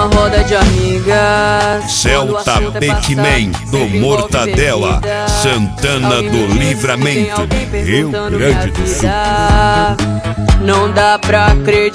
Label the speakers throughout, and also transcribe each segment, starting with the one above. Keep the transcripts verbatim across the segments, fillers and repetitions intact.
Speaker 1: numa roda de amigas.
Speaker 2: Celta Beckman do Mortadela, Santana do Livramento, Rio Grande do Sul.
Speaker 1: Não dá pra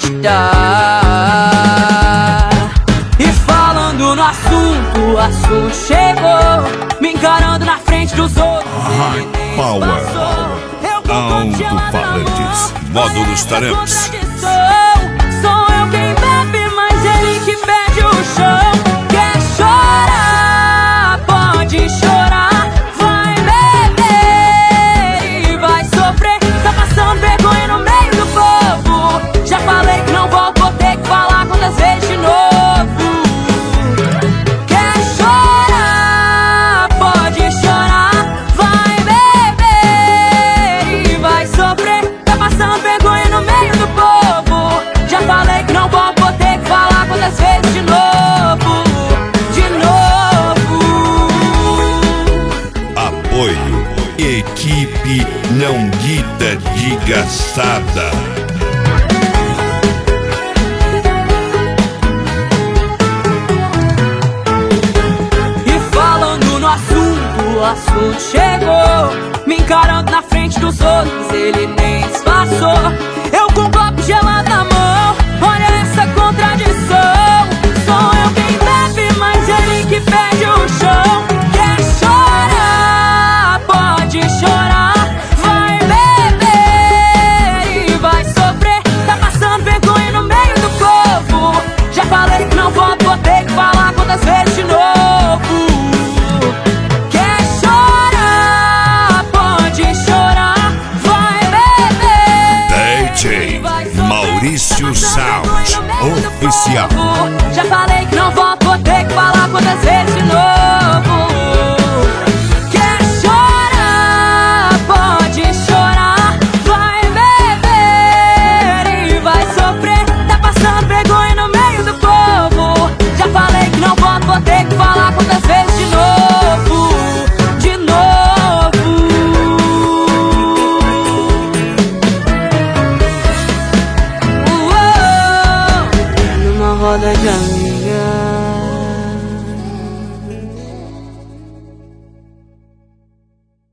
Speaker 1: acreditar. E falando no assunto, o assunto chegou, me encarando na frente dos outros.
Speaker 2: High Power, alto-falantes, módulos Taramps.
Speaker 1: Sou eu quem bebe, mas ele que pede o chão. Quer chorar, pode chorar, vai beber e vai sofrer. Tá passando vergonha no meio do povo. Já falei que não volto, vou ter que falar quantas vezes de novo. Quer chorar, pode chorar, vai beber e vai sofrer. Tá passando vergonha no meio do povo. Já falei que não volto, vou ter que falar quantas vezes de novo, de novo.
Speaker 2: Apoio, equipe Não Guita de Gaçada.
Speaker 1: E falando no assunto, o assunto chegou, me encarando na frente dos outros, ele nem disfarçou. Eu com um copo gelado na mão, olha essa contradição. Sou eu quem bebe, mas ele que pede o chão. Quer chorar, pode chorar, vai beber e vai sofrer. Tá passando vergonha no meio do povo. Já falei que não volto, vou ter que falar quantas vezes de novo. Quer chorar, pode chorar, vai beber.
Speaker 2: D J Maurício Sound Oficial.
Speaker 1: Já falei que não volto, vou ter que falar quantas vezes de novo. Quer chorar, pode chorar, vai beber e vai sofrer. Tá passando vergonha no meio do povo. Já falei que não volto, vou ter que falar quantas vezes de novo, de novo. Uou, numa roda de amigos.